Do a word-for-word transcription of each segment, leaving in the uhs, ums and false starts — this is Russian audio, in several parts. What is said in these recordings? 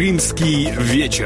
Крымский вечер.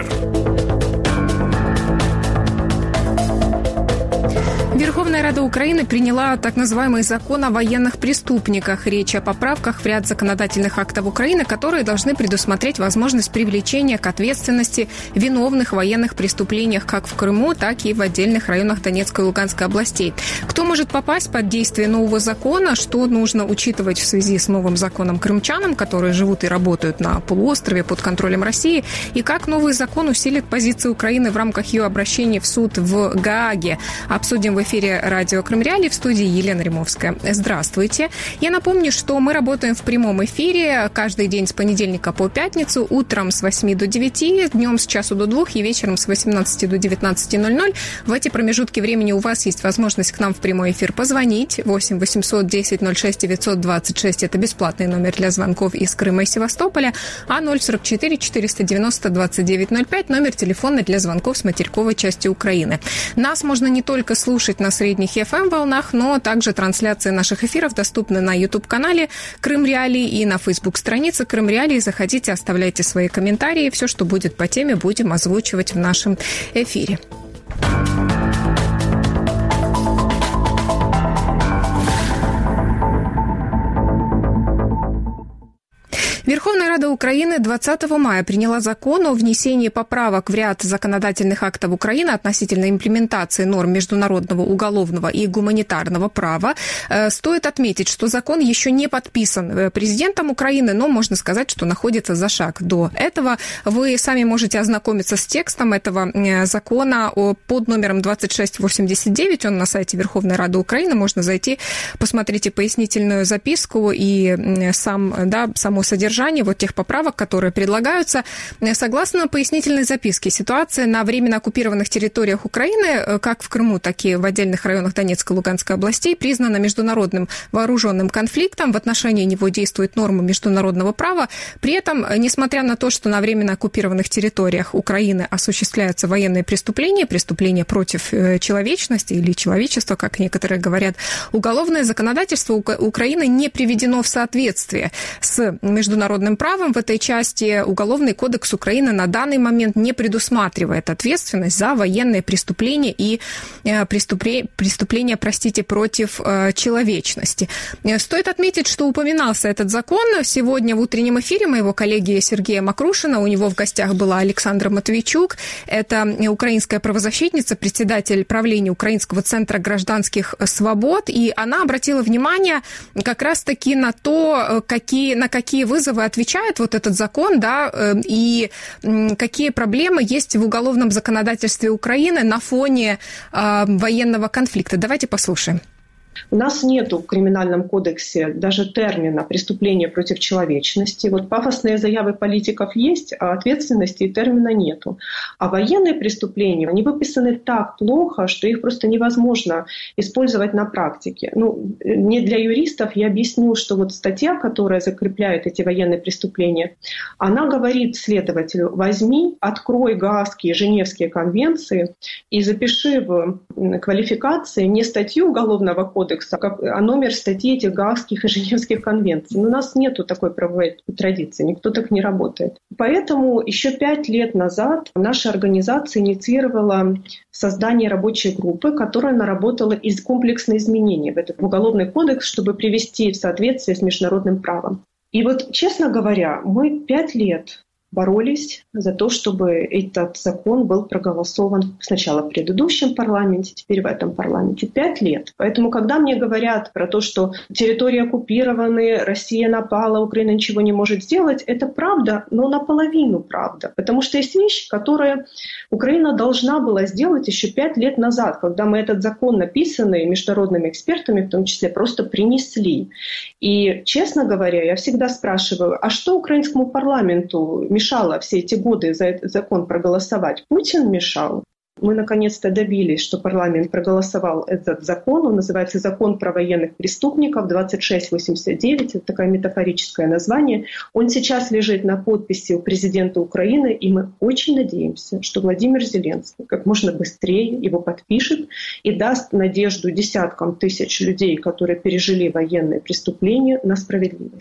Верховная Рада Украины приняла так называемый закон о военных преступниках. Речь о поправках в ряд законодательных актов Украины, которые должны предусмотреть возможность привлечения к ответственности виновных в военных преступлениях как в Крыму, так и в отдельных районах Донецкой и Луганской областей. Кто может попасть под действие нового закона, что нужно учитывать в связи с новым законом крымчанам, которые живут и работают на полуострове под контролем России, и как новый закон усилит позиции Украины в рамках ее обращения в суд в Гааге. Обсудим в эфире радио Крым Реалии, в студии Елена Римовская. Здравствуйте. Я напомню, что мы работаем в прямом эфире каждый день с понедельника по пятницу, утром с восьми до девяти, днем с часу до двух и вечером с восемнадцати до девятнадцати ноль ноль. В эти промежутки времени у вас есть возможность к нам в прямой эфир позвонить. восемь восемьсот десять ноль шесть девятьсот двадцать шесть – это бесплатный номер для звонков из Крыма и Севастополя, а ноль сорок четыре четыреста девяносто двадцать девять ноль пять – номер телефона для звонков с материковой части Украины. Нас можно не только слушать на средних эф эм-волнах, но также трансляции наших эфиров доступны на YouTube-канале Крым Реалии и на Facebook-странице Крым Реалии. Заходите, оставляйте свои комментарии. Все, что будет по теме, будем озвучивать в нашем эфире. Верховная Рада Украины двадцатого мая приняла закон о внесении поправок в ряд законодательных актов Украины относительно имплементации норм международного уголовного и гуманитарного права. Стоит отметить, что закон еще не подписан президентом Украины, но можно сказать, что находится за шаг до этого. Вы сами можете ознакомиться с текстом этого закона под номером двадцать шесть восемьдесят девять. Он на сайте Верховной Рады Украины. Можно зайти, посмотрите пояснительную записку и сам, да, само содержание вот тех поправок, которые предлагаются. Согласно пояснительной записке, ситуация на временно оккупированных территориях Украины, как в Крыму, так и в отдельных районах Донецкой и Луганской областей, признана международным вооруженным конфликтом. В отношении него действуют нормы международного права. При этом, несмотря на то, что на временно оккупированных территориях Украины осуществляются военные преступления, преступления против человечности или человечества, как некоторые говорят, уголовное законодательство Украины не приведено в соответствие с международным правом. В этой части Уголовный кодекс Украины на данный момент не предусматривает ответственность за военные преступления и преступления, преступления, простите, против человечности. Стоит отметить, что упоминался этот закон сегодня в утреннем эфире моего коллеги Сергея Макрушина. У него в гостях была Александра Матвейчук. Это украинская правозащитница, председатель правления Украинского центра гражданских свобод. И она обратила внимание как раз-таки на то, какие, на какие вызовы отвечает вот этот закон, да, и какие проблемы есть в уголовном законодательстве Украины на фоне э, военного конфликта. Давайте послушаем. У нас нет в Криминальном кодексе даже термина «преступление против человечности». Вот пафосные заявы политиков есть, а ответственности и термина нету. А военные преступления, они выписаны так плохо, что их просто невозможно использовать на практике. Ну, не для юристов я объясню, что вот статья, которая закрепляет эти военные преступления, она говорит следователю: возьми, открой Гаагские, Женевские конвенции и запиши в квалификации не статью Уголовного кодекса, а номер статьи этих Гаагских и Женевских конвенций. Но у нас нету такой правовой традиции, никто так не работает. Поэтому еще пять лет назад наша организация инициировала создание рабочей группы, которая наработала из комплексных изменений в этот уголовный кодекс, чтобы привести в соответствие с международным правом. И вот, честно говоря, мы пять лет боролись за то, чтобы этот закон был проголосован сначала в предыдущем парламенте, теперь в этом парламенте. Пять лет. Поэтому, когда мне говорят про то, что территории оккупированы, Россия напала, Украина ничего не может сделать, это правда, но наполовину правда. Потому что есть вещи, которые Украина должна была сделать еще пять лет назад, когда мы этот закон, написанный международными экспертами, в том числе, просто принесли. И, честно говоря, я всегда спрашиваю, а что украинскому парламенту мешало все эти годы за этот закон проголосовать? Путин мешал? Мы наконец-то добились, что парламент проголосовал этот закон. Он называется «Закон про военных преступников» двадцать шесть восемьдесят девять. Это такое метафорическое название. Он сейчас лежит на подписи у президента Украины, и мы очень надеемся, что Владимир Зеленский как можно быстрее его подпишет и даст надежду десяткам тысяч людей, которые пережили военные преступления, на справедливость.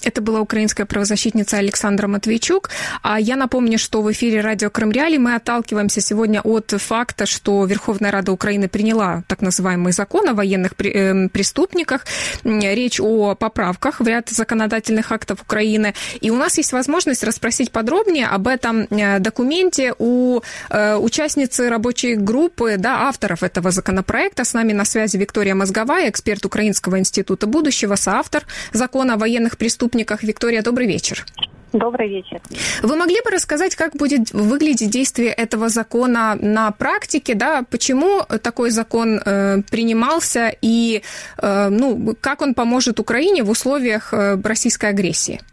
Это была украинская правозащитница Александра Матвейчук. А я напомню, что в эфире радио Крым-Реалии мы отталкиваемся сегодня от факта, что Верховная Рада Украины приняла так называемый закон о военных преступниках. Речь о поправках в ряд законодательных актов Украины. И у нас есть возможность расспросить подробнее об этом документе у участницы рабочей группы, да, авторов этого законопроекта. С нами на связи Виктория Мозговая, эксперт Украинского института будущего, соавтор закона о военных преступниках. Виктория, добрый вечер. Добрый вечер. Вы могли бы рассказать, как будет выглядеть действие этого закона на практике, да, почему такой закон э, принимался и э, ну, как он поможет Украине в условиях э, российской агрессии?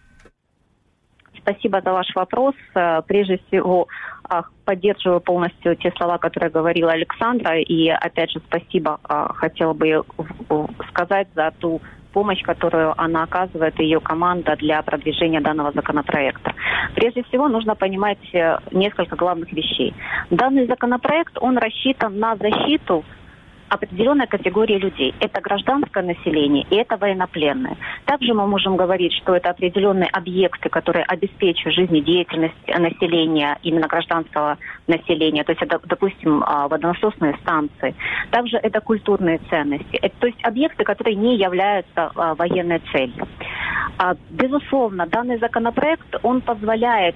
Спасибо за ваш вопрос. Прежде всего, поддерживаю полностью те слова, которые говорила Александра, и опять же спасибо хотела бы сказать за ту помощь, которую она оказывает, и ее команда для продвижения данного законопроекта. Прежде всего, нужно понимать несколько главных вещей. Данный законопроект, он рассчитан на защиту определенной категории людей. Это гражданское население и это военнопленные. Также мы можем говорить, что это определенные объекты, которые обеспечивают жизнедеятельность населения, именно гражданского населения. То есть это, допустим, водонасосные станции. Также это культурные ценности. Это, то есть объекты, которые не являются военной целью. Безусловно, данный законопроект, он позволяет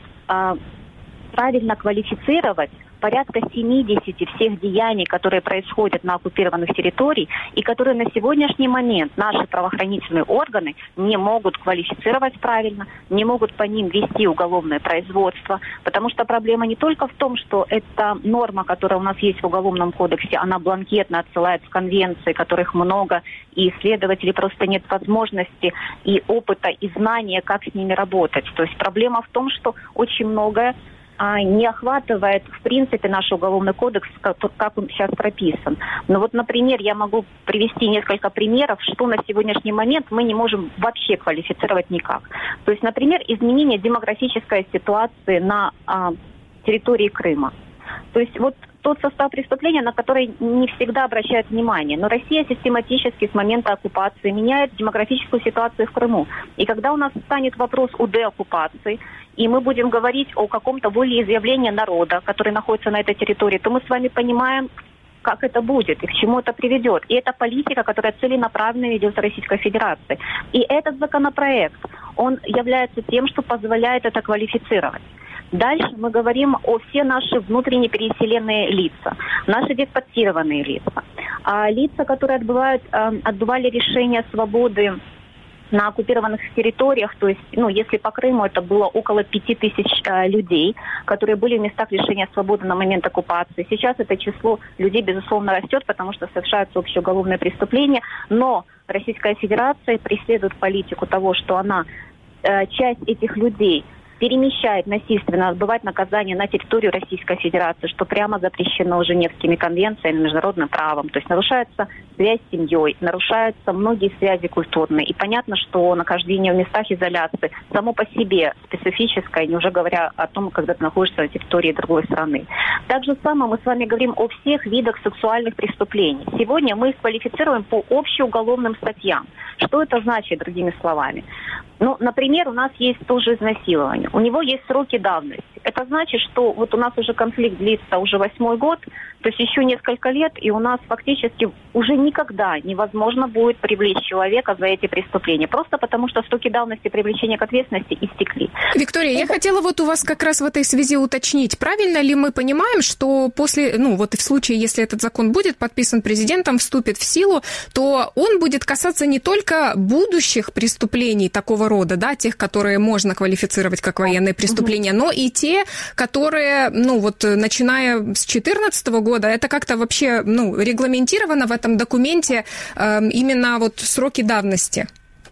правильно квалифицировать порядка семидесяти всех деяний, которые происходят на оккупированных территориях и которые на сегодняшний момент наши правоохранительные органы не могут квалифицировать правильно, не могут по ним вести уголовное производство, потому что проблема не только в том, что эта норма, которая у нас есть в Уголовном кодексе, она бланкетно отсылает в конвенции, которых много, и следователей просто нет возможности и опыта, и знания, как с ними работать. То есть проблема в том, что очень многое не охватывает, в принципе, наш уголовный кодекс, как он сейчас прописан. Но вот, например, я могу привести несколько примеров, что на сегодняшний момент мы не можем вообще квалифицировать никак. То есть, например, изменение демографической ситуации на а, территории Крыма. То есть вот тот состав преступления, на который не всегда обращают внимание. Но Россия систематически с момента оккупации меняет демографическую ситуацию в Крыму. И когда у нас станет вопрос о деоккупации, и мы будем говорить о каком-то волеизъявлении народа, который находится на этой территории, то мы с вами понимаем, как это будет и к чему это приведет. И это политика, которая целенаправленно ведется Российской Федерацией. И этот законопроект, он является тем, что позволяет это квалифицировать. Дальше мы говорим о все наши внутренне переселенные лица, наши депортированные лица, а лица, которые отбывают, отбывали решение свободы на оккупированных территориях, то есть, ну, если по Крыму это было около пяти тысяч э, людей, которые были в местах лишения свободы на момент оккупации. Сейчас это число людей, безусловно, растет, потому что совершаются общеуголовные преступления, но Российская Федерация преследует политику того, что она э, часть этих людей перемещает насильственно, отбывать наказание на территорию Российской Федерации, что прямо запрещено Женевскими конвенциями, международным правом. То есть нарушается связь с семьей, нарушаются многие связи культурные. И понятно, что нахождение в местах изоляции само по себе специфическое, не уже говоря о том, когда ты находишься на территории другой страны. Так же самое мы с вами говорим о всех видах сексуальных преступлений. Сегодня мы их квалифицируем по общеуголовным статьям. Что это значит, другими словами? Ну, например, у нас есть тоже изнасилование. У него есть сроки давности. Это значит, что вот у нас уже конфликт длится уже восьмой год, то есть еще несколько лет, и у нас фактически уже никогда невозможно будет привлечь человека за эти преступления. Просто потому, что сроки давности привлечения к ответственности истекли. Виктория, это... я хотела вот у вас как раз в этой связи уточнить, правильно ли мы понимаем, что после, ну вот в случае, если этот закон будет подписан президентом, вступит в силу, то он будет касаться не только будущих преступлений такого рода, да, тех, которые можно квалифицировать как военные преступления, угу. но и те, которые, ну вот, начиная с две тысячи четырнадцатого года, это как-то вообще, ну, регламентировано в этом документе э, именно вот сроки давности.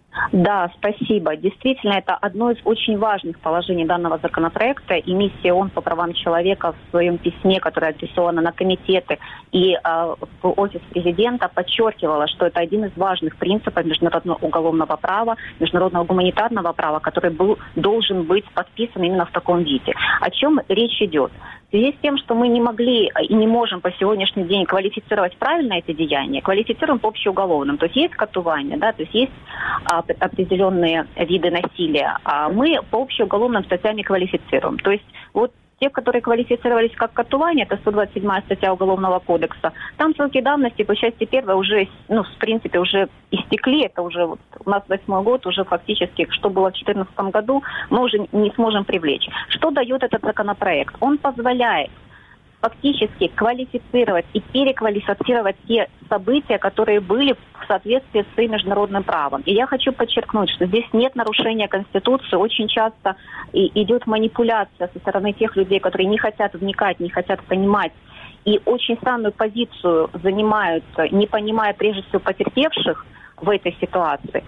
Да, спасибо. Действительно, это одно из очень важных положений данного законопроекта. И миссия ООН по правам человека в своем письме, которое адресовано на комитеты и э, в офис президента, подчеркивала, что это один из важных принципов международного уголовного права, международного гуманитарного права, который был, должен быть подписан именно в таком виде. О чем речь идет? В связи с тем, что мы не могли и не можем по сегодняшний день квалифицировать правильно эти деяния, квалифицируем по общеуголовным. То есть есть катувание, да, то есть есть а, определенные виды насилия, а мы по общеуголовным статьям не квалифицируем. То есть вот те, которые квалифицировались как катувание, это сто двадцать седьмая статья Уголовного кодекса, там сроки давности по части первой уже, ну, в принципе, уже истекли. Это уже вот, у нас восьмой год, уже фактически, что было в две тысячи четырнадцатом году, мы уже не сможем привлечь. Что дает этот законопроект? Он позволяет фактически квалифицировать и переквалифицировать те события, которые были в соответствии с международным правом. И я хочу подчеркнуть, что здесь нет нарушения Конституции. Очень часто и идет манипуляция со стороны тех людей, которые не хотят вникать, не хотят понимать. И очень странную позицию занимают, не понимая прежде всего потерпевших в этой ситуации.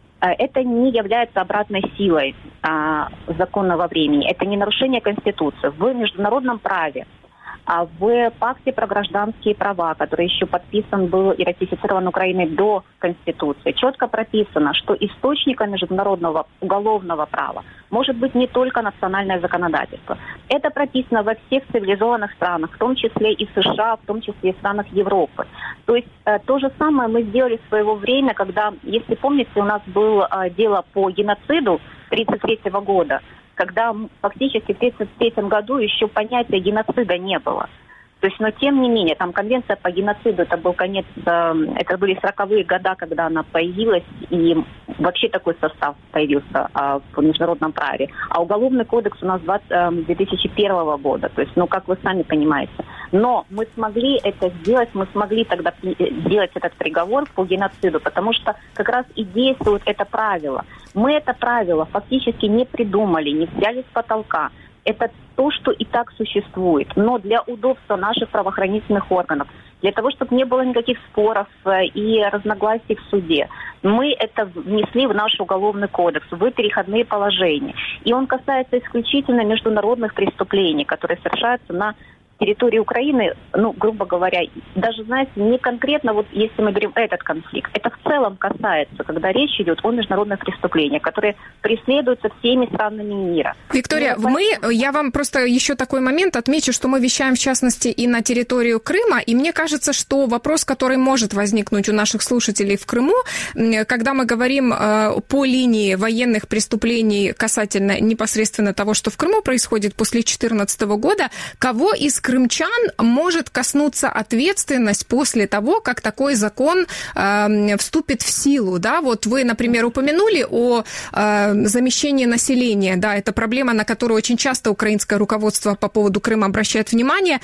Это не является обратной силой а, законного времени. Это не нарушение Конституции. В международном праве, а в пакте про гражданские права, который еще подписан был и ратифицирован Украиной до Конституции, четко прописано, что источником международного уголовного права может быть не только национальное законодательство. Это прописано во всех цивилизованных странах, в том числе и в США, в том числе и в странах Европы. То есть э, то же самое мы сделали в свое время, когда, если помните, у нас было э, дело по геноциду тысяча девятьсот тридцать третьего года, когда фактически в тысяча девятьсот тридцать третьем году еще понятия геноцида не было. То есть, но тем не менее, там конвенция по геноциду, это был конец, это были сороковые года, когда она появилась, и вообще такой состав появился а, в международном праве. А уголовный кодекс у нас две тысячи первого года, то есть, ну, как вы сами понимаете. Но мы смогли это сделать, мы смогли тогда сделать этот приговор по геноциду, потому что как раз и действует это правило. Мы это правило фактически не придумали, не взяли с потолка. Это то, что и так существует. Но для удобства наших правоохранительных органов, для того, чтобы не было никаких споров и разногласий в суде, мы это внесли в наш уголовный кодекс, в переходные положения. И он касается исключительно международных преступлений, которые совершаются на территории Украины, ну, грубо говоря, даже, знаете, не конкретно, вот если мы берем этот конфликт, это в целом касается, когда речь идет о международных преступлениях, которые преследуются всеми странами мира. Виктория, ну, мы, я вам просто еще такой момент отмечу, что мы вещаем, в частности, и на территорию Крыма, и мне кажется, что вопрос, который может возникнуть у наших слушателей в Крыму, когда мы говорим по линии военных преступлений касательно непосредственно того, что в Крыму происходит после две тысячи четырнадцатого года, кого из крымчан может коснуться ответственность после того, как такой закон э, вступит в силу, да? Вот вы, например, упомянули о э, замещении населения, да, это проблема, на которую очень часто украинское руководство по поводу Крыма обращает внимание.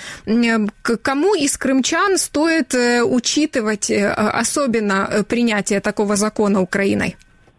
К кому из крымчан стоит э, учитывать э, особенно принятие такого закона Украиной?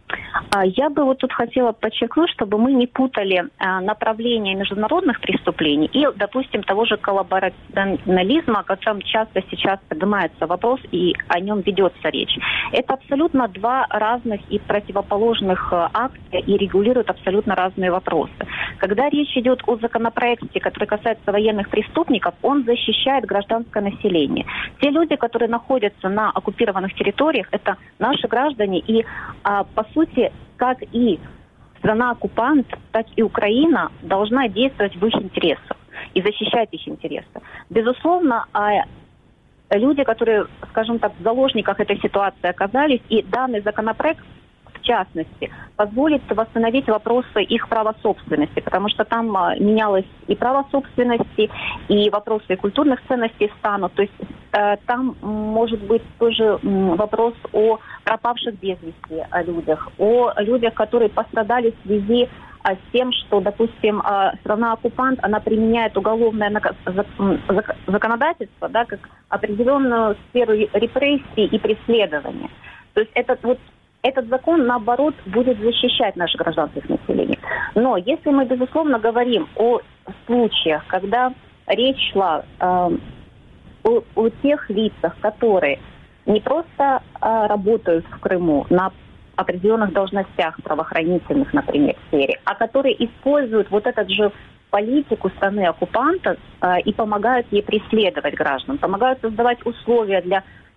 Я бы вот тут хотела подчеркнуть, чтобы мы не путали направление международных преступлений и, допустим, того же коллаборационализма, о котором часто сейчас поднимается вопрос и о нем ведется речь. Это абсолютно два разных и противоположных акта и регулируют абсолютно разные вопросы. Когда речь идет о законопроекте, который касается военных преступников, он защищает гражданское население. Те люди, которые находятся на оккупированных территориях, это наши граждане, и по сути, как и страна-оккупант, так и Украина должна действовать в их интересах и защищать их интересы. Безусловно, люди, которые, скажем так, в заложниках этой ситуации оказались, и данный законопроект, в частности, позволит восстановить вопросы их права собственности, потому что там менялось и право собственности, и вопросы культурных ценностей станут. То есть э, там может быть тоже вопрос о пропавших без вести о людях, о людях, которые пострадали в связи с тем, что, допустим, страна-оккупант, она применяет уголовное законодательство, да, как определенную сферу репрессий и преследования. То есть этот вот Этот закон, наоборот, будет защищать наше гражданское население. Но если мы, безусловно, говорим о случаях, когда речь шла э, о, о тех лицах, которые не просто э, работают в Крыму на определенных должностях правоохранительных, например, в сфере, а которые используют вот этот же политику страны-оккупанта э, и помогают ей преследовать граждан, помогают создавать условия для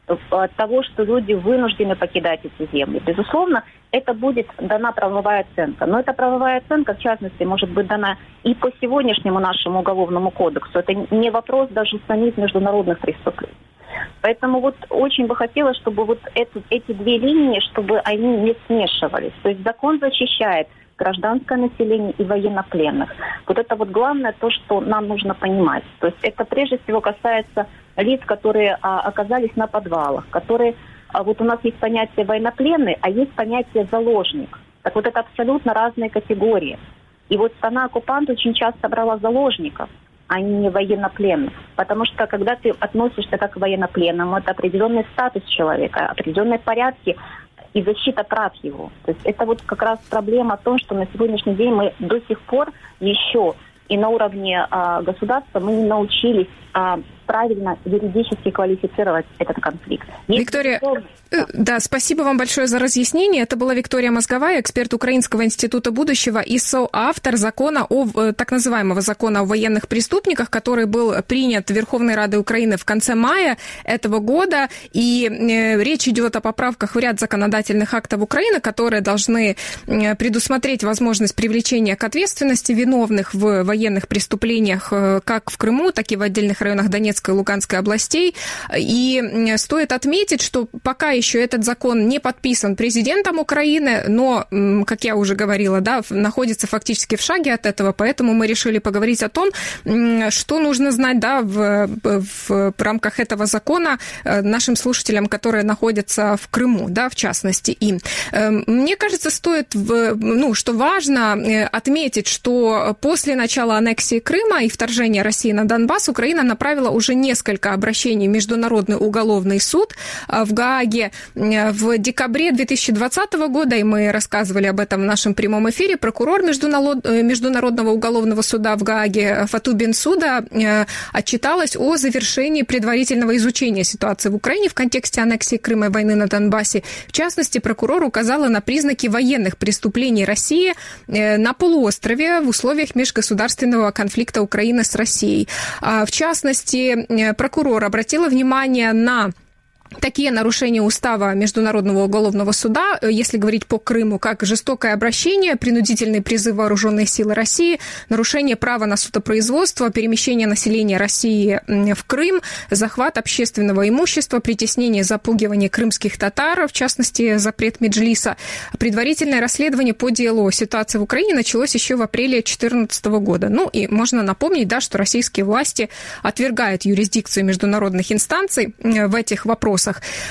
от того, что люди вынуждены покидать эти земли. Безусловно, это будет дана правовая оценка. Но эта правовая оценка, в частности, может быть дана и по сегодняшнему нашему уголовному кодексу. Это не вопрос даже самих международных преступлений. Поэтому вот очень бы хотелось, чтобы вот эти, эти две линии, чтобы они не смешивались. То есть закон защищает гражданское население и военнопленных. Вот это вот главное то, что нам нужно понимать. То есть это прежде всего касается лиц, которые а, оказались на подвалах, которые... А вот у нас есть понятие военнопленный, а есть понятие заложник. Так вот это абсолютно разные категории. И вот страна-оккупант очень часто брала заложников, а не военнопленных. Потому что когда ты относишься как к военнопленному, это определенный статус человека, определенные порядки и защита прав его. То есть это вот как раз проблема в том, что на сегодняшний день мы до сих пор еще и на уровне а, государства мы не научились а, правильно юридически квалифицировать этот конфликт. Есть Виктория, да, спасибо вам большое за разъяснение. Это была Виктория Мозговая, эксперт Украинского института будущего и соавтор закона о, так называемого закона о военных преступниках, который был принят Верховной Радой Украины в конце мая этого года. И э, речь идет о поправках в ряд законодательных актов Украины, которые должны э, предусмотреть возможность привлечения к ответственности виновных в военных преступлениях э, как в Крыму, так и в отдельных районах Донецкой и Луганской областей. И стоит отметить, что пока еще этот закон не подписан президентом Украины, но, как я уже говорила, да, находится фактически в шаге от этого, поэтому мы решили поговорить о том, что нужно знать, да, в, в, в рамках этого закона нашим слушателям, которые находятся в Крыму, да, в частности, им. Мне кажется, стоит, ну, что важно отметить, что после начала аннексии Крыма и вторжения России на Донбасс Украина направила уже несколько обращений в Международный уголовный суд в Гааге. В декабре две тысячи двадцатого года, и мы рассказывали об этом в нашем прямом эфире, прокурор Международного уголовного суда в Гааге Фату Бенсуда отчиталась о завершении предварительного изучения ситуации в Украине в контексте аннексии Крыма и войны на Донбассе. В частности, прокурор указала на признаки военных преступлений России на полуострове в условиях межгосударственного конфликта Украины с Россией. В частности, прокурор обратила внимание на такие нарушения устава Международного уголовного суда, если говорить по Крыму, как жестокое обращение, принудительный призыв вооруженных сил России, нарушение права на судопроизводство, перемещение населения России в Крым, захват общественного имущества, притеснение, запугивание крымских татар, в частности, запрет Меджлиса. Предварительное расследование по делу о ситуации в Украине началось еще в апреле две тысячи четырнадцатого года. Ну и можно напомнить, да, что российские власти отвергают юрисдикцию международных инстанций в этих вопросах.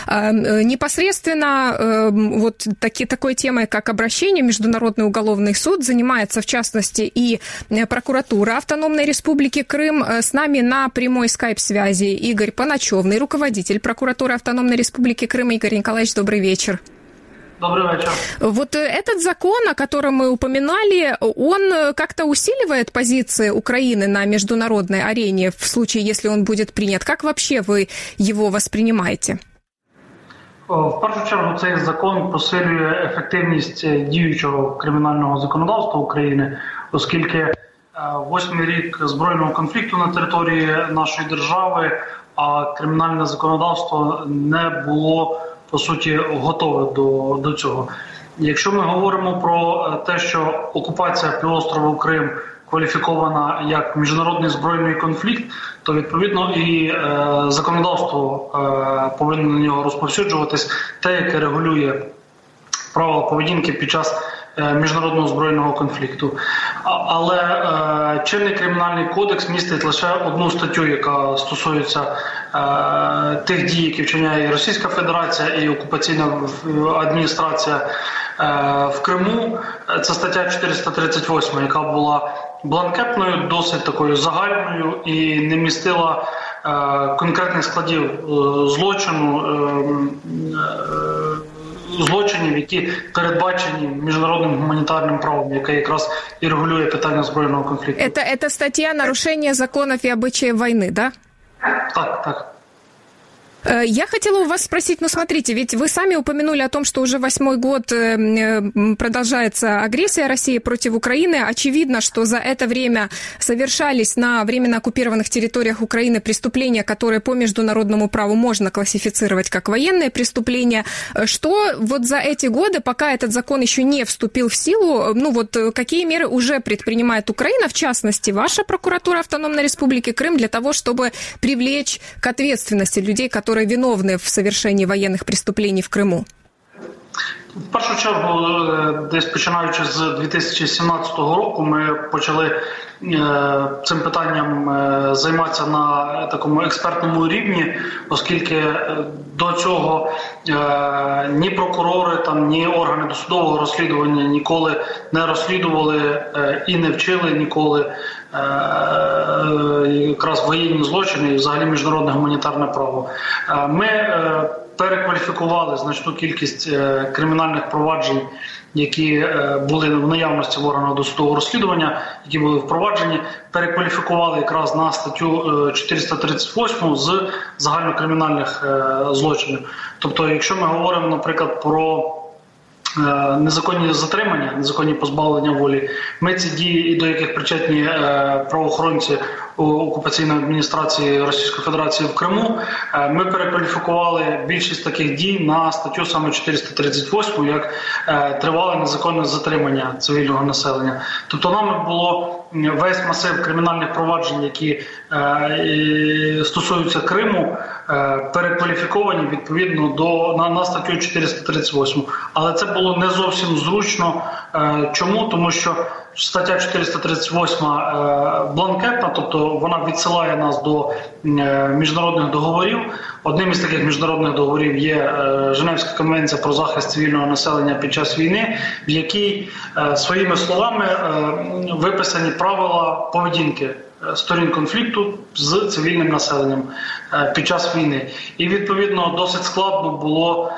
Непосредственно вот таки, такой темой, как обращение в Международный уголовный суд, занимается, в частности, и прокуратура Автономной Республики Крым. С нами на прямой скайп-связи Игорь Поначевный, руководитель прокуратуры Автономной Республики Крым. Игорь Николаевич, добрый вечер. Добрый вечер. Вот этот закон, о котором мы упоминали, он как-то усиливает позиции Украины на международной арене в случае, если он будет принят. Как вообще вы его воспринимаєте? В першу чергу цей закон посилює ефективність діючого кримінального законодавства України, оскільки восьмий рік збройного конфлікту на території нашої держави, а кримінальне законодавство не було, по суті, готове до, до цього. Якщо ми говоримо про те, що окупація півострову Крим кваліфікована як міжнародний збройний конфлікт, то відповідно і е, законодавство е, повинно на нього розповсюджуватись, те, яке регулює правила поведінки під час е, міжнародного збройного конфлікту. А, але е, чинний кримінальний кодекс містить лише одну статтю, яка стосується е, тих дій, які вчиняє Російська Федерація і окупаційна адміністрація е, в Криму. Це стаття чотириста тридцять восьма, яка була бланкетною, досить такою загальною і не містила е, конкретних складів е, злочину, е, е, злочинів, які передбачені міжнародним гуманітарним правом, яке якраз і регулює питання збройного конфлікту. Это, это статья нарушения законов и обычаев войны, да? Так, так. Я хотела у вас спросить, ну смотрите, ведь вы сами упомянули о том, что уже восьмой год продолжается агрессия России против Украины. Очевидно, что за это время совершались на временно оккупированных территориях Украины преступления, которые по международному праву можно классифицировать как военные преступления. Что вот за эти годы, пока этот закон еще не вступил в силу, ну вот какие меры уже предпринимает Украина, в частности, ваша прокуратура Автономной Республики Крым, для того, чтобы привлечь к ответственности людей, которые которые виновны в совершении воєнних преступлений в Криму? В першу чергу, десь починаючи з дві тисячі сімнадцятого року, ми почали цим питанням займатися на такому експертному рівні, оскільки до цього ні прокурори, там, ні органи досудового розслідування ніколи не розслідували і не вчили ніколи якраз воєнні злочини і взагалі міжнародне гуманітарне право. Ми перекваліфікували значну кількість кримінальних проваджень, які були в наявності в органах досудового розслідування, які були впроваджені, перекваліфікували якраз на статтю чотириста тридцять восьму з загальнокримінальних злочинів. Тобто, якщо ми говоримо, наприклад, про незаконні затримання, незаконні позбавлення волі, ми ці дії, і до яких причетні правоохоронці окупаційної адміністрації Російської Федерації в Криму, ми перекваліфікували більшість таких дій на статтю саме чотириста тридцять восьму, як тривале незаконне затримання цивільного населення. Тобто нами було весь масив кримінальних проваджень, які стосуються Криму, перекваліфіковані відповідно до, на, на статтю чотириста тридцять восьму. Але це було не зовсім зручно. Чому? Тому що стаття чотириста тридцять восьма бланкетна, тобто вона відсилає нас до міжнародних договорів. Одним із таких міжнародних договорів є Женевська конвенція про захист цивільного населення під час війни, в якій своїми словами виписані правила поведінки сторін конфлікту з цивільним населенням під час війни. І, відповідно, досить складно було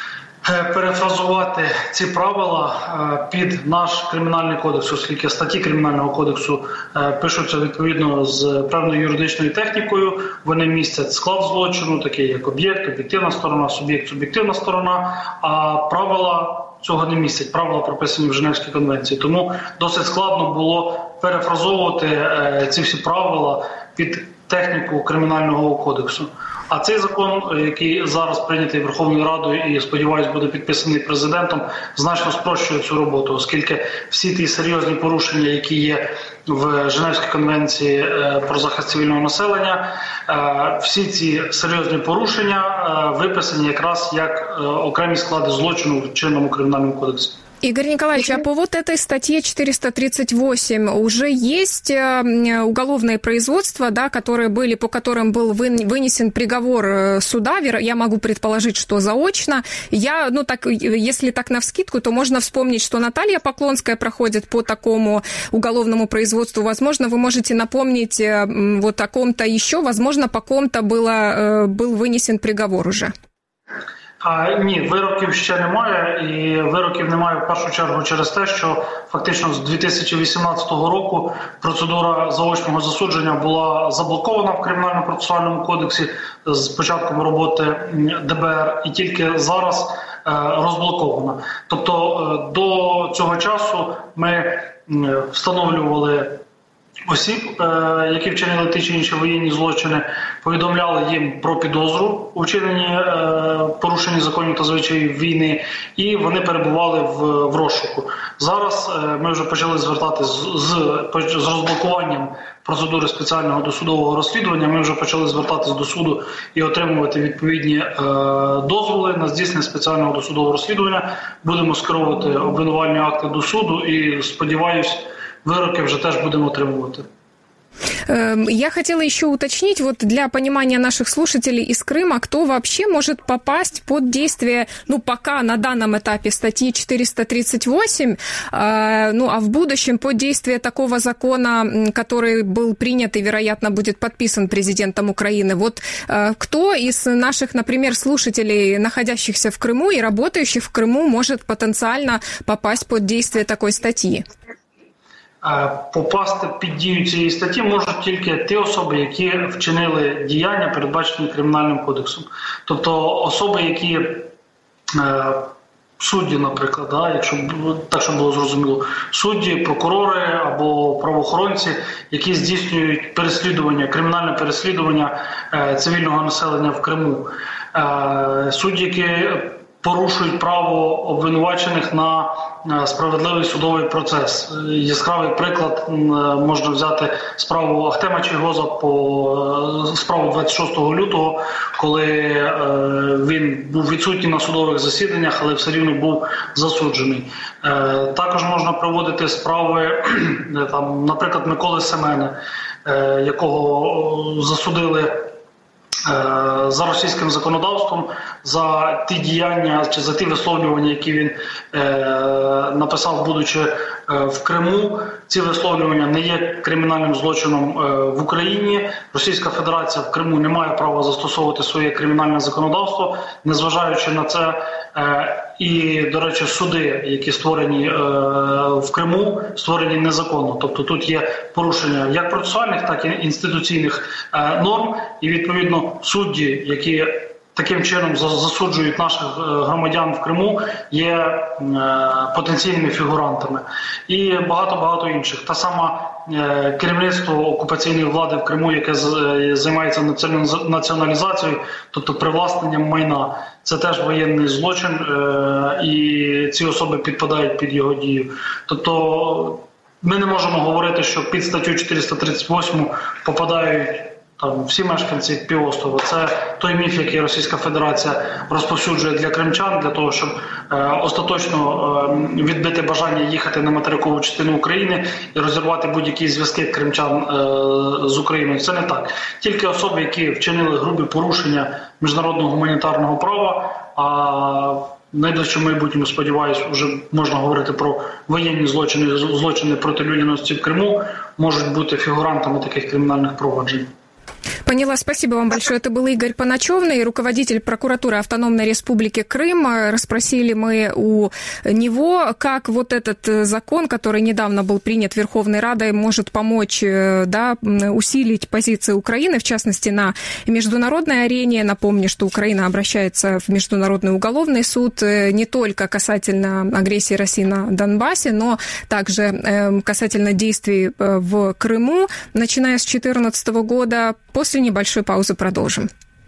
перефразувати ці правила під наш Кримінальний кодекс, оскільки статті Кримінального кодексу пишуться відповідно з певною юридичною технікою, вони містять склад злочину, такий як об'єкт, об'єктивна сторона, суб'єкт, суб'єктивна сторона, а правила цього не містять, правила прописані в Женевській конвенції. Тому досить складно було перефразовувати ці всі правила під техніку Кримінального кодексу. А цей закон, який зараз прийнятий Верховною Радою і, сподіваюся, буде підписаний президентом, значно спрощує цю роботу, оскільки всі ті серйозні порушення, які є в Женевській конвенції про захист цивільного населення, всі ці серйозні порушення виписані якраз як окремі склади злочину в чинному Кримінальному кодексі. Игорь Николаевич, а по вот этой статье четыреста тридцать восемь уже есть уголовные производства, да, которые были, по которым был вынесен приговор суда, я могу предположить, что заочно. Я, ну так, если так навскидку, то можно вспомнить, что Наталья Поклонская проходит по такому уголовному производству. Возможно, вы можете напомнить вот о ком-то еще, возможно, по ком-то было, был вынесен приговор уже. А, ні, вироків ще немає, і вироків немає в першу чергу через те, що фактично з дві тисячі вісімнадцятого року процедура заочного засудження була заблокована в Кримінально-процесуальному кодексі з початком роботи Д Б Р, і тільки зараз е, розблокована. Тобто е, до цього часу ми е, встановлювали осіб, які вчинили ті чи інші воєнні злочини, повідомляли їм про підозру у вчиненні порушення законів та звичаїв війни, і вони перебували в, в розшуку. Зараз ми вже почали звертатись з, з, з розблокуванням процедури спеціального досудового розслідування, ми вже почали звертатись до суду і отримувати відповідні е, дозволи на здійснення спеціального досудового розслідування. Будемо скеровувати обвинувальні акти до суду і, сподіваюсь, выроки уже тоже будем отримувати. Я хотела еще уточнить, вот для понимания наших слушателей из Крыма, кто вообще может попасть под действие, ну, пока на данном этапе статьи четыреста тридцать восемь, э, ну, а в будущем под действие такого закона, который был принят и, вероятно, будет подписан президентом Украины. Вот э, кто из наших, например, слушателей, находящихся в Крыму и работающих в Крыму, может потенциально попасть под действие такой статьи? попасти під дію цієї статті можуть тільки ті особи, які вчинили діяння, передбачені Кримінальним кодексом. Тобто особи, які судді, наприклад, да, якщо так, щоб було зрозуміло, судді, прокурори або правоохоронці, які здійснюють переслідування, кримінальне переслідування цивільного населення в Криму. Судді, які порушують право обвинувачених на справедливий судовий процес. Яскравий приклад можна взяти справу Ахтема Чийгоза по справу двадцять шостого лютого, коли він був відсутній на судових засіданнях, але все рівно був засуджений. Також можна проводити справи, там, наприклад, Миколи Семена, якого засудили за російським законодавством, за ті діяння чи за ті висловлювання, які він е, написав, будучи е, в Криму. Ці висловлювання не є кримінальним злочином е, в Україні. Російська Федерація в Криму не має права застосовувати своє кримінальне законодавство, незважаючи на це. Е, і, до речі, суди, які створені е, в Криму, створені незаконно. Тобто тут є порушення як процесуальних, так і інституційних е, норм. І, відповідно, судді, які таким чином засуджують наших громадян в Криму, є е, потенційними фігурантами. І багато-багато інших. Та сама е, керівництво окупаційної влади в Криму, яке з, займається націоналізацією, тобто привласненням майна. Це теж воєнний злочин, е, і ці особи підпадають під його дію. Тобто ми не можемо говорити, що під статтю чотириста тридцять вісім попадають там всі мешканці півострова. Це той міф, який Російська Федерація розповсюджує для кримчан, для того, щоб е, остаточно е, відбити бажання їхати на материкову частину України і розірвати будь-які зв'язки кримчан е, з Україною. Це не так. Тільки особи, які вчинили грубі порушення міжнародного гуманітарного права, а в найближчому майбутньому, сподіваюся, вже можна говорити про воєнні злочини, злочини проти людяності в Криму, можуть бути фігурантами таких кримінальних проваджень. Поняла, спасибо вам большое. Это был Игорь Паначевный, руководитель прокуратуры Автономной Республики Крым. Расспросили мы у него, как вот этот закон, который недавно был принят Верховной Радой, может помочь, да, усилить позиции Украины, в частности, на международной арене. Напомню, что Украина обращается в Международный уголовный суд не только касательно агрессии России на Донбассе, но также касательно действий в Крыму, начиная с две тысячи четырнадцатого года. После небольшой паузы продолжим.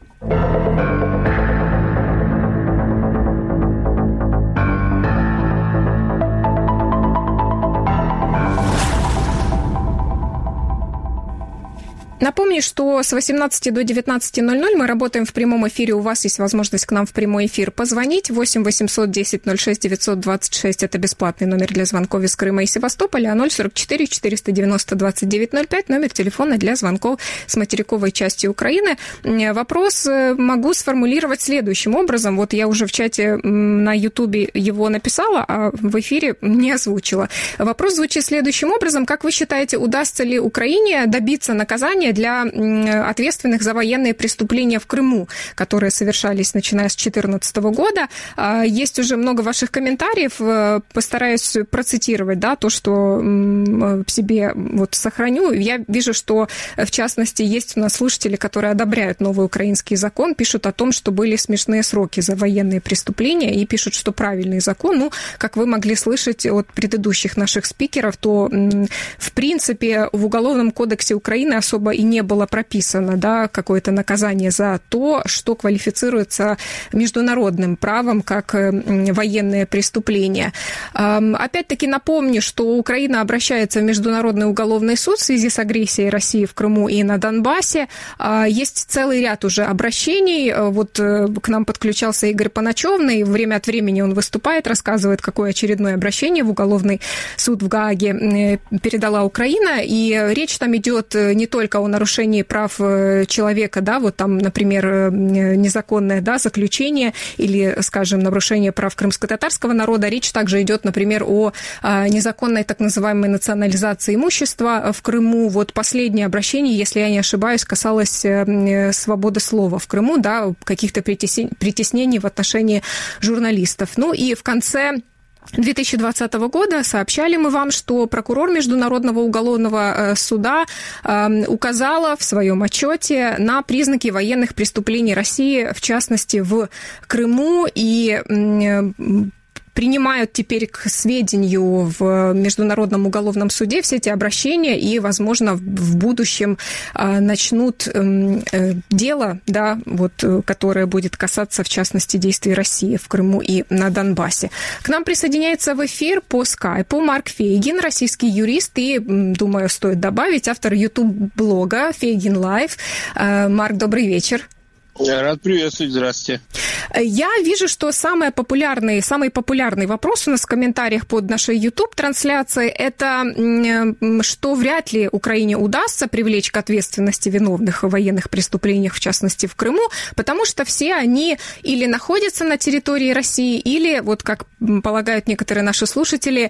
Напомню, что с восемнадцати до девятнадцати ноль ноль мы работаем в прямом эфире. У вас есть возможность к нам в прямой эфир позвонить. восемь восемьсот десять ноль шесть девятьсот двадцать шесть – это бесплатный номер для звонков из Крыма и Севастополя, а ноль сорок четыре четыреста девяносто двадцать девять ноль пять – номер телефона для звонков с материковой части Украины. Вопрос могу сформулировать следующим образом. Вот я уже в чате на Ютубе его написала, а в эфире не озвучила. Вопрос звучит следующим образом. Как вы считаете, удастся ли Украине добиться наказания для ответственных за военные преступления в Крыму, которые совершались начиная с две тысячи четырнадцатого года? Есть уже много ваших комментариев. Постараюсь процитировать, да, то, что в себе вот сохраню. Я вижу, что, в частности, есть у нас слушатели, которые одобряют новый украинский закон, пишут о том, что были смешные сроки за военные преступления, и пишут, что правильный закон. Ну, как вы могли слышать от предыдущих наших спикеров, то, в принципе, в Уголовном кодексе Украины особо и не было прописано, да, какое-то наказание за то, что квалифицируется международным правом как военные преступления. Опять-таки напомню, что Украина обращается в Международный уголовный суд в связи с агрессией России в Крыму и на Донбассе. Есть целый ряд уже обращений. Вот к нам подключался Игорь Паначевный. Время от времени он выступает, рассказывает, какое очередное обращение в уголовный суд в Гааге передала Украина. И речь там идет не только о нарушении прав человека, да, вот там, например, незаконное, да, заключение или, скажем, нарушение прав крымско-татарского народа. Речь также идет, например, о незаконной так называемой национализации имущества в Крыму. Вот последнее обращение, если я не ошибаюсь, касалось свободы слова в Крыму, да, каких-то притеснений в отношении журналистов. Ну и в конце две тысячи двадцатого года сообщали мы вам, что прокурор Международного уголовного суда указала в своем отчете на признаки военных преступлений России, в частности, в Крыму, и принимают теперь к сведению в Международном уголовном суде все эти обращения и, возможно, в будущем начнут дело, да, вот, которое будет касаться, в частности, действий России в Крыму и на Донбассе. К нам присоединяется в эфир по скайпу Марк Фейгин, российский юрист и, думаю, стоит добавить, автор YouTube-блога Фейгин Лайв. Марк, добрый вечер. Я рад приветствовать. Здравствуйте. Я вижу, что самый популярный, самый популярный вопрос у нас в комментариях под нашей YouTube-трансляцией – это что вряд ли Украине удастся привлечь к ответственности виновных в военных преступлениях, в частности, в Крыму, потому что все они или находятся на территории России, или, вот как полагают некоторые наши слушатели,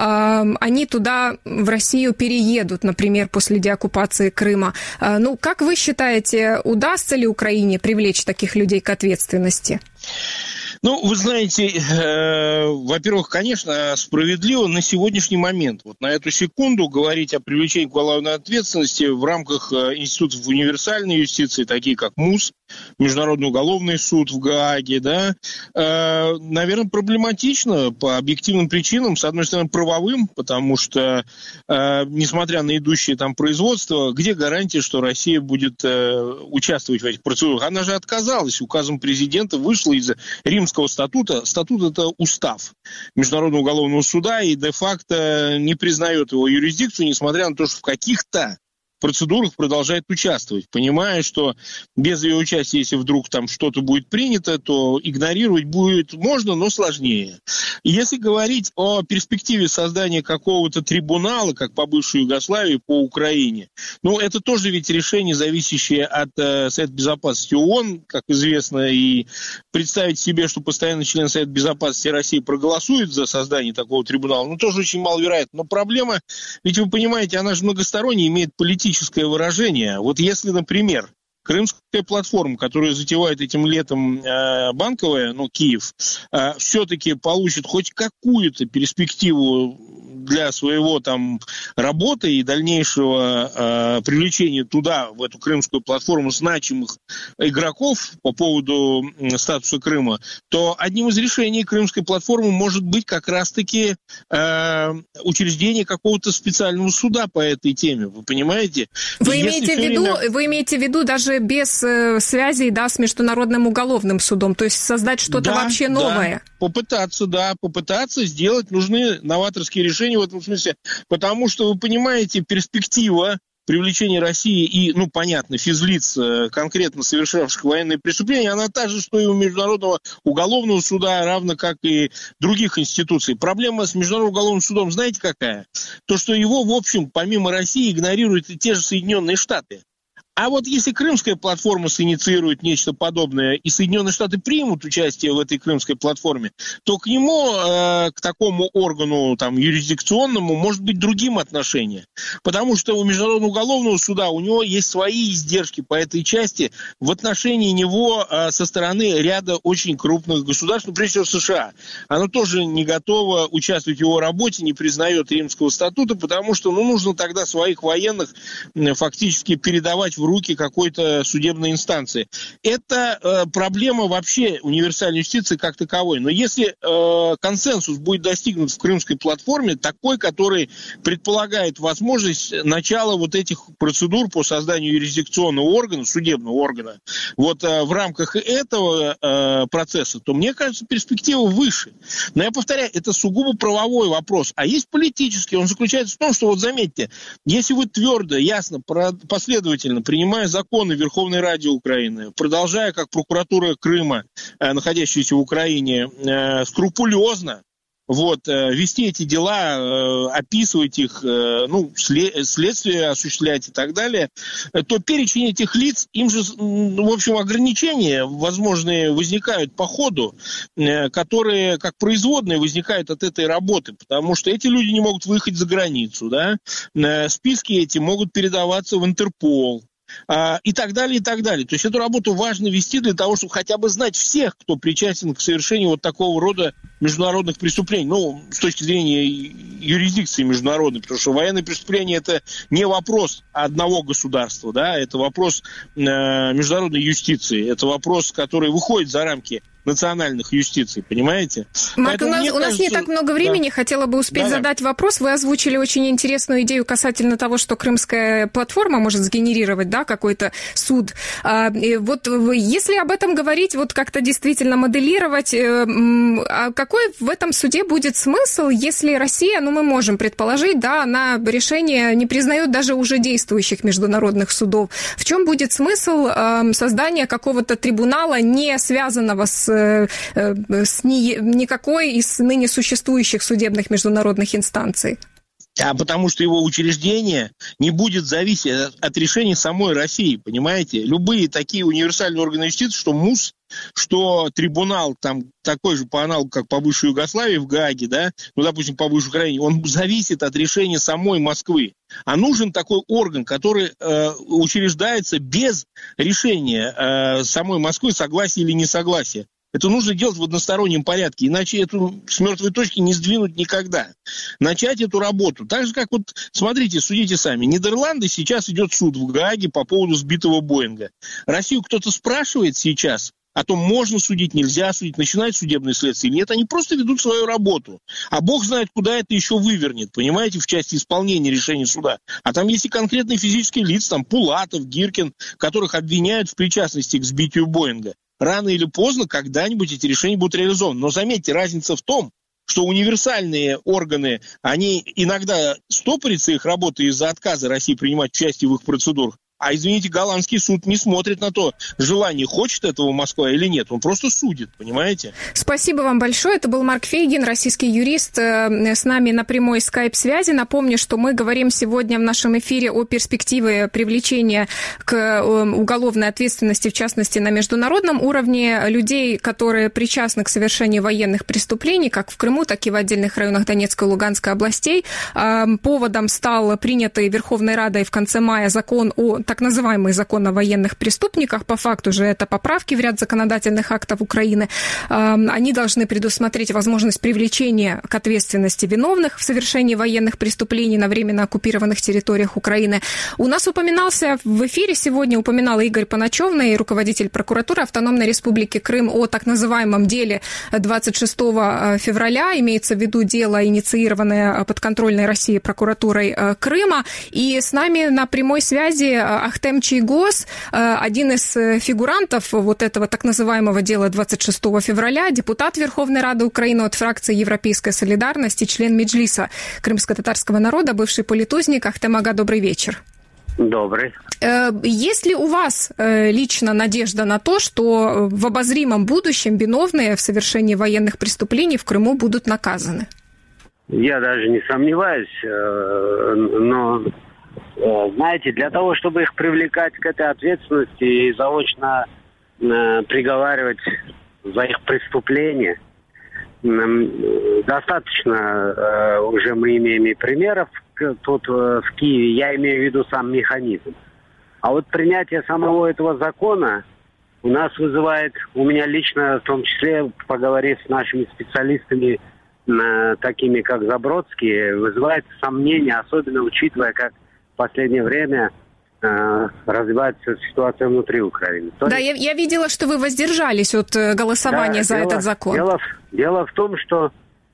они туда, в Россию, переедут, например, после деоккупации Крыма. Ну, как вы считаете, удастся ли Украине привлечь таких людей к ответственности? Ну, вы знаете, э, во-первых, конечно, справедливо на сегодняшний момент, вот на эту секунду говорить о привлечении к уголовной ответственности в рамках э, институтов универсальной юстиции, такие как МУС, Международный уголовный суд в Гааге, да, э, наверное, проблематично по объективным причинам. С одной стороны, правовым, потому что, э, несмотря на идущее там производство, где гарантия, что Россия будет э, участвовать в этих процедурах? Она же отказалась, указом президента вышла из Римского статута. Статут – это устав Международного уголовного суда, и де-факто не признает его юрисдикцию, несмотря на то, что в каких-то процедурах продолжает участвовать, понимая, что без ее участия, если вдруг там что-то будет принято, то игнорировать будет можно, но сложнее. И если говорить о перспективе создания какого-то трибунала, как по бывшей Югославии, по Украине, ну, это тоже ведь решение, зависящее от э, Совета Безопасности ООН, как известно, и представить себе, что постоянный член Совета Безопасности России проголосует за создание такого трибунала, ну, тоже очень маловероятно. Но проблема, ведь вы понимаете, она же многосторонняя, имеет политическое выражение. Вот если, например, Крымская платформа, которую затевает этим летом э, Банковая, ну, Киев, э, все-таки получит хоть какую-то перспективу для своего там работы и дальнейшего э, привлечения туда, в эту крымскую платформу, значимых игроков по поводу э, статуса Крыма, то одним из решений крымской платформы может быть как раз-таки э, учреждение какого-то специального суда по этой теме. Вы понимаете? Вы имеете в виду, время... вы имеете в виду даже без э, связей, да, с Международным уголовным судом, то есть создать что-то да, вообще новое? Да. Попытаться, да, попытаться сделать нужны новаторские решения в этом смысле, потому что, вы понимаете, перспектива привлечения России и, ну, понятно, физлиц, конкретно совершавших военные преступления, она та же, что и у Международного уголовного суда, равно как и других институций. Проблема с Международным уголовным судом, знаете, какая? То, что его, в общем, помимо России, игнорируют и те же Соединенные Штаты. А вот если Крымская платформа синициирует нечто подобное, и Соединенные Штаты примут участие в этой Крымской платформе, то к нему, э, к такому органу там, юрисдикционному, может быть другим отношение. Потому что у Международного уголовного суда у него есть свои издержки по этой части в отношении него э, со стороны ряда очень крупных государств, ну, прежде всего США. Оно тоже не готово участвовать в его работе, не признает Римского статута, потому что ну, нужно тогда своих военных э, фактически передавать в в руки какой-то судебной инстанции. Это э, проблема вообще универсальной юстиции как таковой. Но если э, консенсус будет достигнут в Крымской платформе, такой, который предполагает возможность начала вот этих процедур по созданию юрисдикционного органа, судебного органа, вот э, в рамках этого э, процесса, то, мне кажется, перспектива выше. Но я повторяю, это сугубо правовой вопрос. А есть политический. Он заключается в том, что, вот заметьте, если вы твердо, ясно, последовательно принимая законы Верховной Ради Украины, продолжая, как прокуратура Крыма, находящаяся в Украине, скрупулезно вот, вести эти дела, описывать их, ну, следствие осуществлять и так далее, то перечень этих лиц, им же, в общем, ограничения возможные возникают по ходу, которые как производные возникают от этой работы, потому что эти люди не могут выехать за границу, да, списки эти могут передаваться в Интерпол, и так далее, и так далее. То есть эту работу важно вести для того, чтобы хотя бы знать всех, кто причастен к совершению вот такого рода международных преступлений, ну, с точки зрения юрисдикции международной, потому что военные преступления – это не вопрос одного государства, да, это вопрос э, международной юстиции, это вопрос, который выходит за рамки национальных юстиций, понимаете? Марк, у нас, у нас кажется, не так много времени, да. Хотела бы успеть да, задать да. вопрос. Вы озвучили очень интересную идею касательно того, что крымская платформа может сгенерировать, да, какой-то суд. А, вот если об этом говорить, вот как-то действительно моделировать, а какой в этом суде будет смысл, если Россия, ну мы можем предположить, да, она решение не признает даже уже действующих международных судов. В чем будет смысл а, создания какого-то трибунала, не связанного с с ни, никакой из ныне существующих судебных международных инстанций? А потому что его учреждение не будет зависеть от, от решений самой России, понимаете? Любые такие универсальные органы юстиции, что МУС, что трибунал там такой же по аналогу, как по бывшей Югославии в Гааге, да, ну, допустим, по бывшей Украине, он зависит от решения самой Москвы. А нужен такой орган, который э, учреждается без решения э, самой Москвы, согласия или несогласия. Это нужно делать в одностороннем порядке, иначе эту с мертвой точки не сдвинуть никогда. Начать эту работу. Так же, как вот, смотрите, судите сами. Нидерланды сейчас идет суд в Гааге по поводу сбитого Боинга. Россию кто-то спрашивает сейчас о том, можно судить, нельзя судить, начинать судебное следствие. Нет, они просто ведут свою работу. А Бог знает, куда это еще вывернет, понимаете, в части исполнения решения суда. А там есть и конкретные физические лица, там Пулатов, Гиркин, которых обвиняют в причастности к сбитию Боинга. Рано или поздно когда-нибудь эти решения будут реализованы. Но заметьте, разница в том, что универсальные органы, они иногда стопорятся их работы из-за отказа России принимать участие в их процедурах. А, извините, голландский суд не смотрит на то, желание хочет этого Москва или нет. Он просто судит, понимаете? Спасибо вам большое. Это был Марк Фейгин, российский юрист, с нами на прямой скайп-связи. Напомню, что мы говорим сегодня в нашем эфире о перспективе привлечения к уголовной ответственности, в частности, на международном уровне, людей, которые причастны к совершению военных преступлений, как в Крыму, так и в отдельных районах Донецкой и Луганской областей. Поводом стал принятый Верховной Радой в конце мая закон о так называемый закон о военных преступниках. По факту же это поправки в ряд законодательных актов Украины. Они должны предусмотреть возможность привлечения к ответственности виновных в совершении военных преступлений на временно оккупированных территориях Украины. У нас упоминался в эфире сегодня, упоминал Игорь Поначевный, руководитель прокуратуры Автономной Республики Крым, о так называемом деле двадцать шестого февраля. Имеется в виду дело, инициированное подконтрольной России прокуратурой Крыма. И с нами на прямой связи Ахтем Чийгоз, один из фигурантов вот этого так называемого дела двадцать шестого февраля, депутат Верховной Рады Украины от фракции Европейская солидарность и член Меджлиса крымско-татарского народа, бывший политузник. Ахтем ага, добрый вечер. Добрый. Есть ли у вас лично надежда на то, что в обозримом будущем виновные в совершении военных преступлений в Крыму будут наказаны? Я даже не сомневаюсь, но... Знаете, для того, чтобы их привлекать к этой ответственности и заочно э, приговаривать за их преступления, э, достаточно э, уже мы имеем и примеров тут э, в Киеве, я имею в виду сам механизм. А вот принятие самого этого закона у нас вызывает, у меня лично, в том числе, поговорив с нашими специалистами, э, такими как Забродский, вызывает сомнения, особенно учитывая, как в последнее время э, развивается ситуация внутри Украины. То да, есть... я, я видела, что вы воздержались от голосования да, за дело, этот закон. Дело, дело в том, что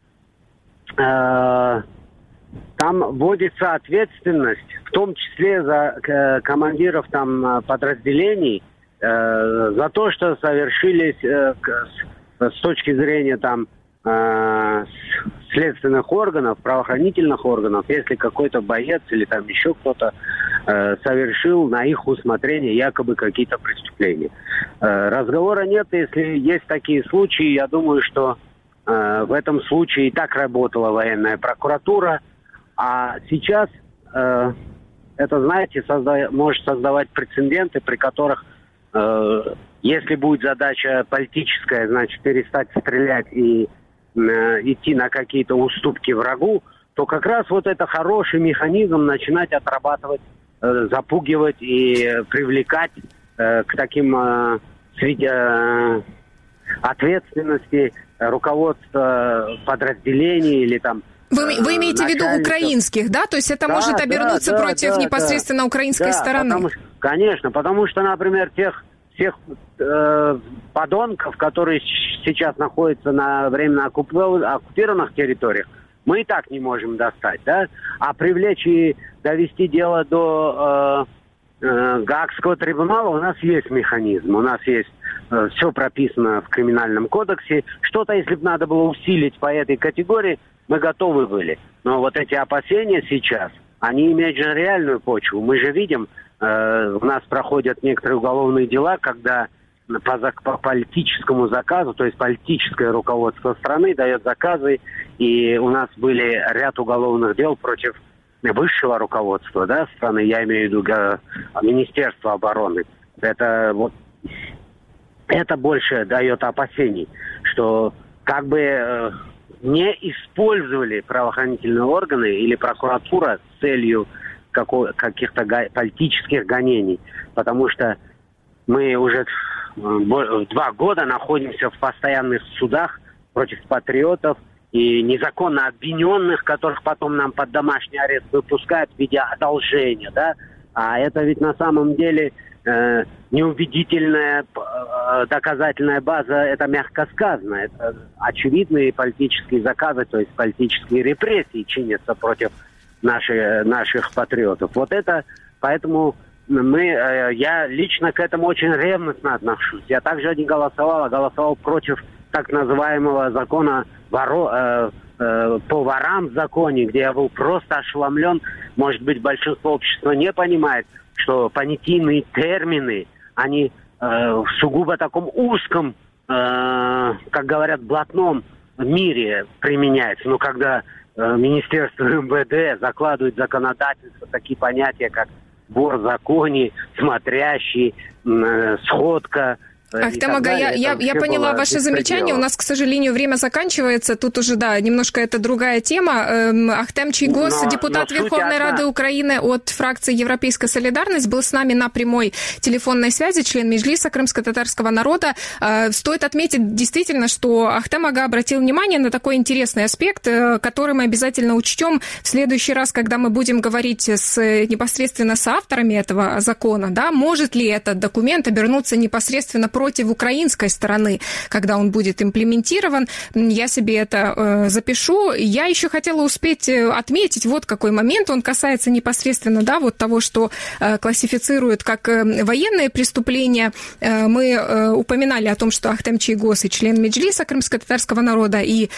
э, там вводится ответственность, в том числе за э, командиров там подразделений, э, за то, что совершились э, с, с точки зрения там следственных органов, правоохранительных органов, если какой-то боец или там еще кто-то э, совершил на их усмотрение якобы какие-то преступления. Э, разговора нет, если есть такие случаи, я думаю, что э, в этом случае и так работала военная прокуратура, а сейчас э, это, знаете, созда- может создавать прецеденты, при которых э, если будет задача политическая, значит, перестать стрелять и идти на какие-то уступки врагу, то как раз вот это хороший механизм начинать отрабатывать, э, запугивать и привлекать э, к таким э, среди, э, ответственности руководства подразделений или там... Вы, вы имеете в виду украинских, да? То есть это да, может обернуться да, против да, непосредственно да, украинской да, стороны? Потому, конечно, потому что, например, тех всех э, подонков, которые сейчас находятся на временно оккупированных территориях, мы и так не можем достать, да? А привлечь и довести дело до э, э, Гаагского трибунала у нас есть механизм, у нас есть э, все прописано в Криминальном кодексе. Что-то, если бы надо было усилить по этой категории, мы готовы были. Но вот эти опасения сейчас, они имеют же реальную почву. Мы же видим, э, у нас проходят некоторые уголовные дела, когда по, по политическому заказу, то есть политическое руководство страны дает заказы, и у нас были ряд уголовных дел против высшего руководства, да, страны, я имею в виду э, Министерства обороны. Это вот это больше дает опасений, что как бы э, не использовали правоохранительные органы или прокуратура с целью какого, каких-то га- политических гонений. Потому что мы уже два года находимся в постоянных судах против патриотов и незаконно обвиненных, которых потом нам под домашний арест выпускают в виде одолжения, да? А это ведь на самом деле э, неубедительная э, доказательная база, это мягко сказано. Это очевидные политические заказы, то есть политические репрессии чинятся против наших, наших патриотов. Вот это, поэтому мы, э, я лично к этому очень ревностно отношусь. Я также не голосовал, а голосовал против так называемого закона воро, э, э, по ворам в законе, где я был просто ошеломлен. Может быть, большинство общества не понимает, что понятийные термины, они э, в сугубо таком узком, э, как говорят, блатном мире применяются. Но когда э, Министерство эм вэ дэ закладывает в законодательство такие понятия, как вор в законе, смотрящий, э, сходка. Ахтем Ага, я, я, я поняла ваше замечание. У нас, к сожалению, время заканчивается. Тут уже, да, немножко это другая тема. Ахтем Чийгоз, но, депутат но Верховной Рады Украины от фракции Европейская солидарность, был с нами на прямой телефонной связи, член Меджлиса крымско-татарского народа. Стоит отметить действительно, что Ахтем Ага обратил внимание на такой интересный аспект, который мы обязательно учтем в следующий раз, когда мы будем говорить с, непосредственно с авторами этого закона. Да, может ли этот документ обернуться непосредственно против украинской стороны, когда он будет имплементирован. Я себе это э, запишу. Я еще хотела успеть отметить вот какой момент. Он касается непосредственно, да, вот того, что э, классифицируют как э, военные преступления. Э, мы э, упоминали о том, что Ахтем Чийгоз и член Меджлиса крымско-татарского народа и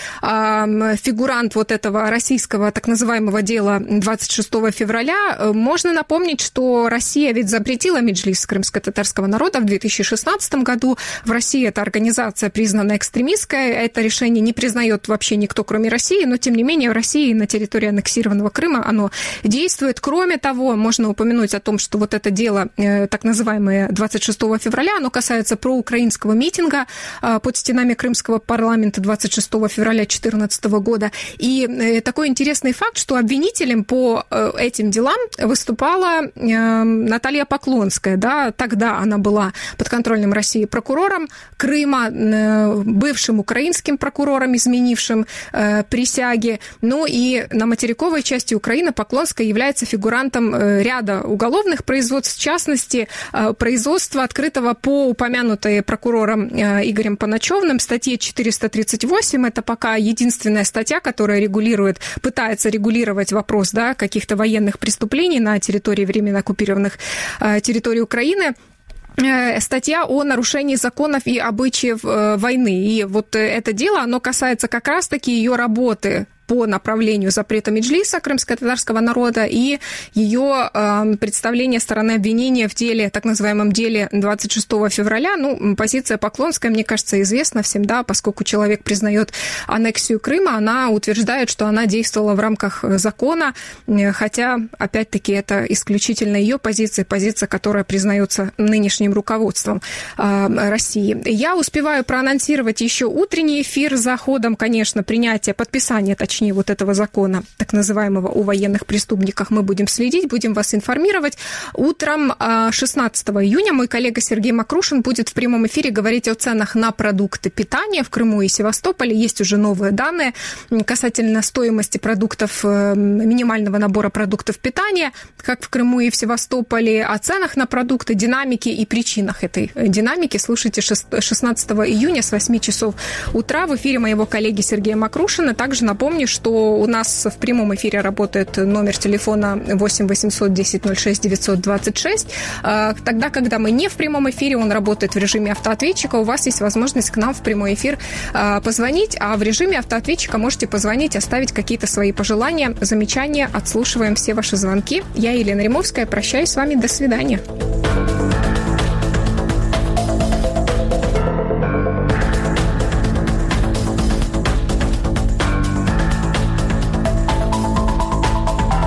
э, фигурант вот этого российского так называемого дела двадцать шестого февраля. Можно напомнить, что Россия ведь запретила Меджлис крымско-татарского народа в две тысячи шестнадцатом году. В России эта организация признана экстремистской. Это решение не признает вообще никто, кроме России, но, тем не менее, в России на территории аннексированного Крыма оно действует. Кроме того, можно упомянуть о том, что вот это дело, так называемое двадцать шестого февраля, оно касается проукраинского митинга под стенами Крымского парламента двадцать шестого февраля две тысячи четырнадцатого года. И такой интересный факт, что обвинителем по этим делам выступала Наталья Поклонская. Да, тогда она была подконтрольным России прокурором Крыма, бывшим украинским прокурором, изменившим э, присяги. Ну и на материковой части Украины Поклонская является фигурантом э, ряда уголовных производств, в частности, э, производства, открытого по упомянутой прокурором э, Игорем Паначевным статье четыреста тридцать восемь. Это пока единственная статья, которая регулирует, пытается регулировать вопрос, да, каких-то военных преступлений на территории временно оккупированных э, территорий Украины. Статья о нарушении законов и обычаев войны. И вот это дело, оно касается как раз-таки ее работы по направлению запрета Меджлиса крымско-татарского народа и ее э, представление стороны обвинения в деле, так называемом деле двадцать шестого февраля. Ну, позиция Поклонская, мне кажется, известна всем, да, поскольку человек признает аннексию Крыма, она утверждает, что она действовала в рамках закона, хотя, опять-таки, это исключительно ее позиция, позиция, которая признается нынешним руководством э, России. Я успеваю проанонсировать еще утренний эфир за ходом, конечно, принятия, подписания, точнее, точнее, вот этого закона, так называемого, о военных преступниках, мы будем следить, будем вас информировать. Утром шестнадцатого июня мой коллега Сергей Макрушин будет в прямом эфире говорить о ценах на продукты питания в Крыму и Севастополе. Есть уже новые данные касательно стоимости продуктов, минимального набора продуктов питания, как в Крыму и в Севастополе, о ценах на продукты, динамике и причинах этой динамики. Слушайте шестнадцатого июня с восьми часов утра в эфире моего коллеги Сергея Макрушина. Также напомню, что у нас в прямом эфире работает номер телефона восемь восемьсот десять ноль шесть девятьсот двадцать шесть. Тогда, когда мы не в прямом эфире, он работает в режиме автоответчика. У вас есть возможность к нам в прямой эфир позвонить, а в режиме автоответчика можете позвонить, оставить какие-то свои пожелания, замечания. Отслушиваем все ваши звонки. Я, Елена Римовская, прощаюсь с вами. До свидания.